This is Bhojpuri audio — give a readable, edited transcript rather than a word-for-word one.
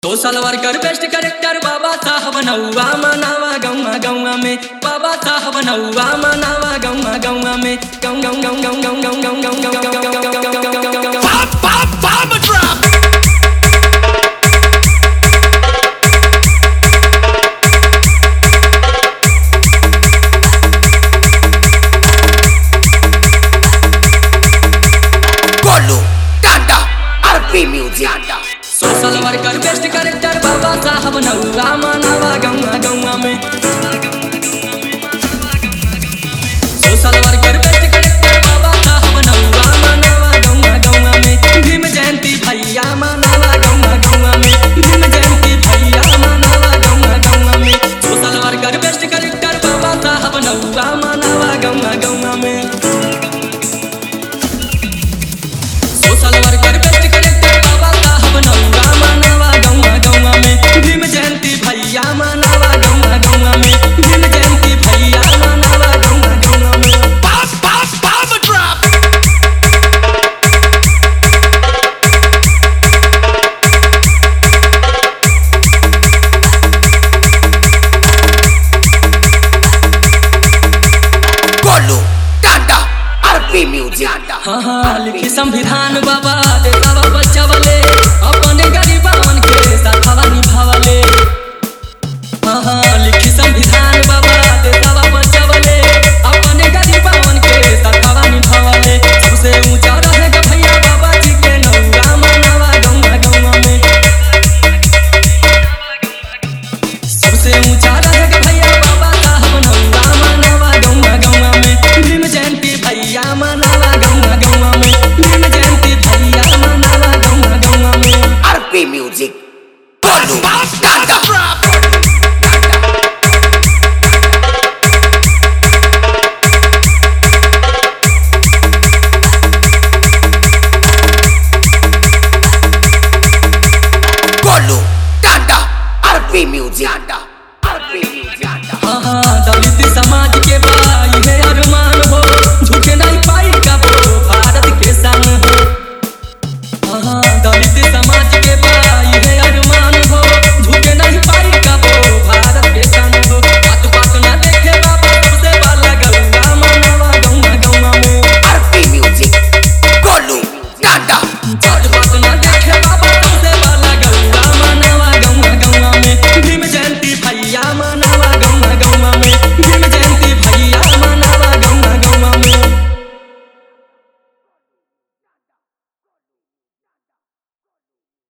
सोशल वर्कर बेस्ट करेक्टर बाबा साहब नौवा मनावा गौवा गौवा में बाबा साहब नौवा मनावा गौवा गौवा में गौ गौ गौ गौ गौ गौ गौ गौ सोशल वर्कर बेस्ट करेक्टर बाबा साहब नौवा मनावा गौवा गौवा में सोशल वर्कर बेस्ट करेक्टर बाबा साहब नौवा मनावा गौवा गौवा में भीम जयंती भैया मनावा गौवा गौवा में भीम जयंती भैया मनावा गौवा गौवा में सोशल वर्कर बेस्ट करेक्टर बाबा साहब नौवा मनावा गौवा गौवा में सोशल वर्कर बेस्ट करेक्टर बाबा साहब नौवा मनावा गौवा गौवा में भीम जयंती भैया मनावा गौवा गौवा में भीम जयंती भैया मनावा गौवा गौवा में हाँ हाँ लिखी संविधान बाबा देशवा बचावले अपने गरीबन के साथवा निभावले हाँ हाँ लिखी संविधान बाबा देशवा बचावले अपने गरीबन के साथवा निभावले सबसे ऊंचा रहेगा भैया बाबा जी के नौवा मनावा गौवा गौवा में सबसे ऊंचा रहेगा भैया बाबा साहब नौवा मनावा गौवा गौवा में भीम जयंती भैया मनावा गौवा गौवा में भीम जयंती भैया मनावा गौवा गौवा में RP Music Golu Tanda Golu Tanda RP Music